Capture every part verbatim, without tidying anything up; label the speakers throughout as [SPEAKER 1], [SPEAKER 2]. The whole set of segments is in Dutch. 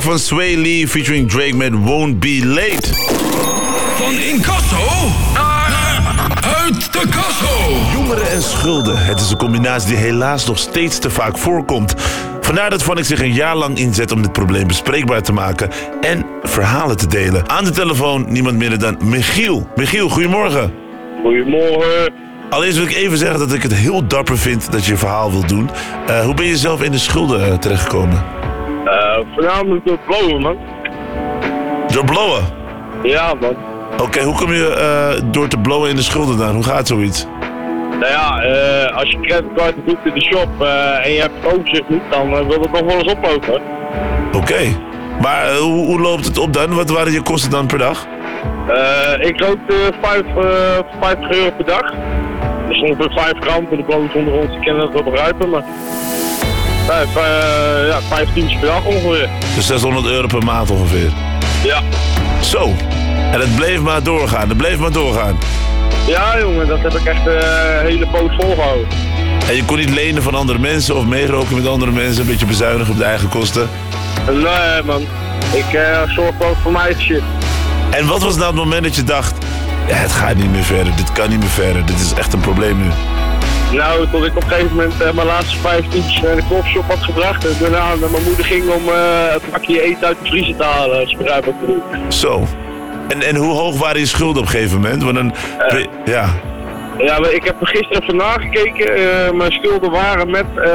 [SPEAKER 1] track van Sway Lee featuring Drake met Won't Be Late.
[SPEAKER 2] Van incasso naar uit de kasso.
[SPEAKER 1] Jongeren en schulden. Het is een combinatie die helaas nog steeds te vaak voorkomt. Vandaar dat Phonics zich een jaar lang inzet om dit probleem bespreekbaar te maken en verhalen te delen. Aan de telefoon niemand minder dan Michiel. Michiel, goedemorgen.
[SPEAKER 3] Goedemorgen.
[SPEAKER 1] Allereerst wil ik even zeggen dat ik het heel dapper vind dat je een verhaal wilt doen. Uh, hoe ben je zelf in de schulden uh, terechtgekomen?
[SPEAKER 3] Uh, voornamelijk door blowen, man.
[SPEAKER 1] Door blowen?
[SPEAKER 3] Ja, man.
[SPEAKER 1] Oké, okay, hoe kom je uh, door te blowen in de schulden dan? Hoe gaat zoiets?
[SPEAKER 3] Nou ja, uh, als je creditcard doet in de shop uh, en je hebt het overzicht niet, dan uh, wil het nog wel eens oplopen.
[SPEAKER 1] Oké, okay. maar uh, hoe, hoe loopt het op dan? Wat waren je kosten dan per dag?
[SPEAKER 3] Uh, ik rookte vijftig euro per dag. Dus ongeveer vijf gram voor de blowers onder ons, die kennen dat wel begrijpen, maar vijf, uh, ja, vijftien per dag ongeveer.
[SPEAKER 1] Dus zeshonderd euro per maand ongeveer?
[SPEAKER 3] Ja.
[SPEAKER 1] Zo, en het bleef maar doorgaan, het bleef maar doorgaan.
[SPEAKER 3] Ja jongen, dat heb ik echt een uh, hele poos volgehouden.
[SPEAKER 1] En je kon niet lenen van andere mensen of meeroken met andere mensen, een beetje bezuinigen op de eigen kosten?
[SPEAKER 3] Nee man, ik uh, zorg ook voor mijn shit.
[SPEAKER 1] En wat was nou het moment dat je dacht, ja, het gaat niet meer verder, dit kan niet meer verder, dit is echt een probleem nu?
[SPEAKER 3] Nou, tot ik op een gegeven moment uh, mijn laatste vijftientjes naar de koffieshop had gebracht. En daarna naar mijn moeder ging om uh, het pakje eten uit de vriezer te halen, als je begrijpt wat ik bedoel.
[SPEAKER 1] Zo. En, en hoe hoog waren je schulden op een gegeven moment? Want dan, uh, ja.
[SPEAKER 3] Ja, maar ik heb gisteren even nagekeken. Uh, mijn schulden waren met, uh,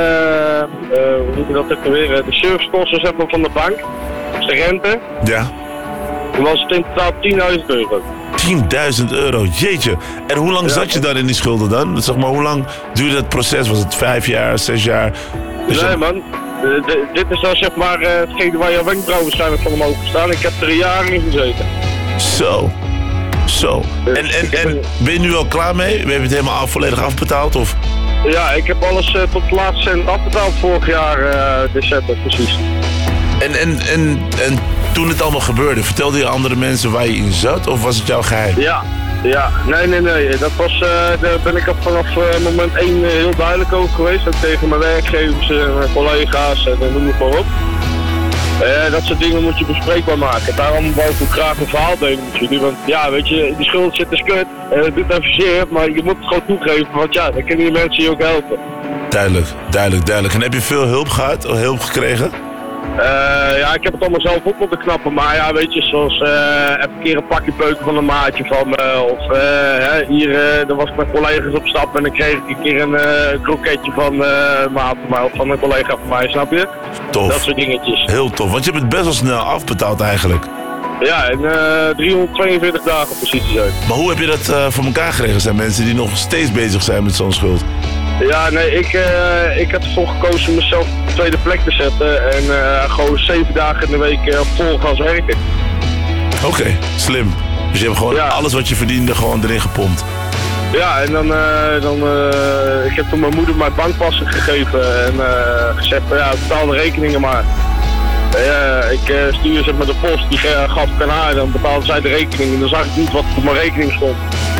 [SPEAKER 3] uh, hoe moet je dat even weer, de servicekosten zeg maar, van de bank. Dus de rente.
[SPEAKER 1] Ja.
[SPEAKER 3] Toen was het in totaal tienduizend euro.
[SPEAKER 1] tienduizend euro, jeetje. En hoe lang ja, zat je dan in die schulden dan? Zeg maar, hoe lang duurde dat proces? Was het vijf jaar, zes jaar?
[SPEAKER 3] Dus nee dat... man, de, de, dit is dan zeg maar uh, hetgene waar je wenkbrauwen waarschijnlijk van omhoog staan. Ik heb er een jaar in gezeten.
[SPEAKER 1] Zo, zo. Dus en, en, en ben je nu al klaar mee? Heb je het helemaal af, volledig afbetaald? Of?
[SPEAKER 3] Ja, ik heb alles uh, tot de laatste cent afbetaald vorig jaar uh, december, precies.
[SPEAKER 1] En, en, en, en toen het allemaal gebeurde, vertelde je andere mensen waar je in zat? Of was het jouw geheim?
[SPEAKER 3] Ja, ja. Nee, nee, nee. Dat was, uh, daar ben ik vanaf uh, moment één uh, heel duidelijk over geweest. Ook tegen mijn werkgevers, uh, mijn collega's en uh, noem het maar op. Uh, dat soort dingen moet je bespreekbaar maken. Daarom wou ik ook graag een verhaal delen met jullie. Want ja, weet je, die schuld zit is kut. En het doet even zeer, maar je moet het gewoon toegeven. Want ja, dan kunnen die mensen je ook helpen.
[SPEAKER 1] Duidelijk, duidelijk, duidelijk. En heb je veel hulp gehad, of hulp gekregen?
[SPEAKER 3] Uh, ja, ik heb het allemaal zelf op moeten knappen, maar ja, weet je, zoals uh, even een keer een pakje peuken van een maatje van me, of uh, hè, hier, uh, dan was ik met collega's op stap en dan kreeg ik een keer een uh, kroketje van uh, een maat van mij, of van een collega van mij, snap je?
[SPEAKER 1] Tof.
[SPEAKER 3] Dat soort dingetjes.
[SPEAKER 1] Heel tof, want je hebt het best wel snel afbetaald eigenlijk.
[SPEAKER 3] Ja, in uh, driehonderdtweeënveertig dagen precies te zijn.
[SPEAKER 1] Maar hoe heb je dat uh, voor elkaar geregeld? Zijn mensen die nog steeds bezig zijn met zo'n schuld?
[SPEAKER 3] Ja, nee, ik, uh, ik heb ervoor gekozen om mezelf op de tweede plek te zetten en uh, gewoon zeven dagen in de week uh, vol gaan werken.
[SPEAKER 1] Oké, okay, slim. Dus je hebt gewoon ja. alles wat je verdiende gewoon erin gepompt.
[SPEAKER 3] Ja, en dan, uh, dan uh, ik heb toen mijn moeder mijn bankpassen gegeven en uh, gezegd, ja, betaal de rekeningen maar. Uh, ik uh, stuurde ze met de post, die uh, gaf ik aan haar, dan betaalde zij de rekening en dan zag ik niet wat op mijn rekening stond.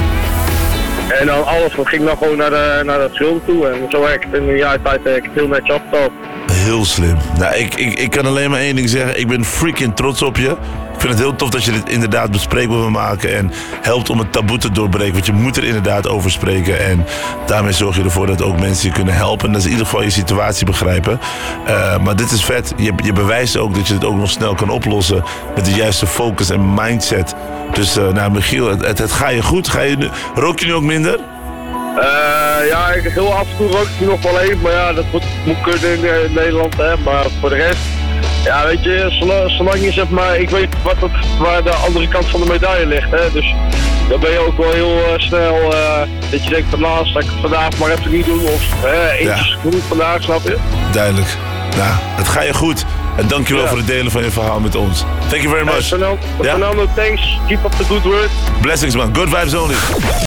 [SPEAKER 3] En dan alles ging dan gewoon naar de, naar de schulden toe. En zo heb ik het in een jaar tijd heb ik het heel netjes afbetaald.
[SPEAKER 1] Heel slim. Nou, ik, ik, ik kan alleen maar één ding zeggen. Ik ben freaking trots op je. Ik vind het heel tof dat je dit inderdaad bespreekbaar wil maken. En helpt om het taboe te doorbreken. Want je moet er inderdaad over spreken. En daarmee zorg je ervoor dat ook mensen je kunnen helpen. En dat is in ieder geval je situatie begrijpen. Uh, maar dit is vet. Je, je bewijst ook dat je het ook nog snel kan oplossen. Met de juiste focus en mindset. Dus uh, nou Michiel, het, het, het ga je goed. Ga je nu, rook je nu ook minder?
[SPEAKER 3] Uh, ja, ik, heel af en toe rook ik nu nog wel even. Maar ja, dat moet, moet kunnen in, in Nederland. Hè. Maar voor de rest, ja weet je, zolang, zolang je zeg maar, ik weet wat het, waar de andere kant van de medaille ligt. Hè. Dus dan ben je ook wel heel uh, snel, uh, dat je denkt van nou, zal ik het vandaag maar even niet doen. Of uh, eens ja. doen vandaag, snap je?
[SPEAKER 1] Duidelijk. Nou, het ga je goed. En dankjewel ja. voor het delen van je verhaal met ons. Thank you very much.
[SPEAKER 3] Hey, Fernando, ja? Fernando, thanks. Keep up the good work.
[SPEAKER 1] Blessings man. Good vibes only.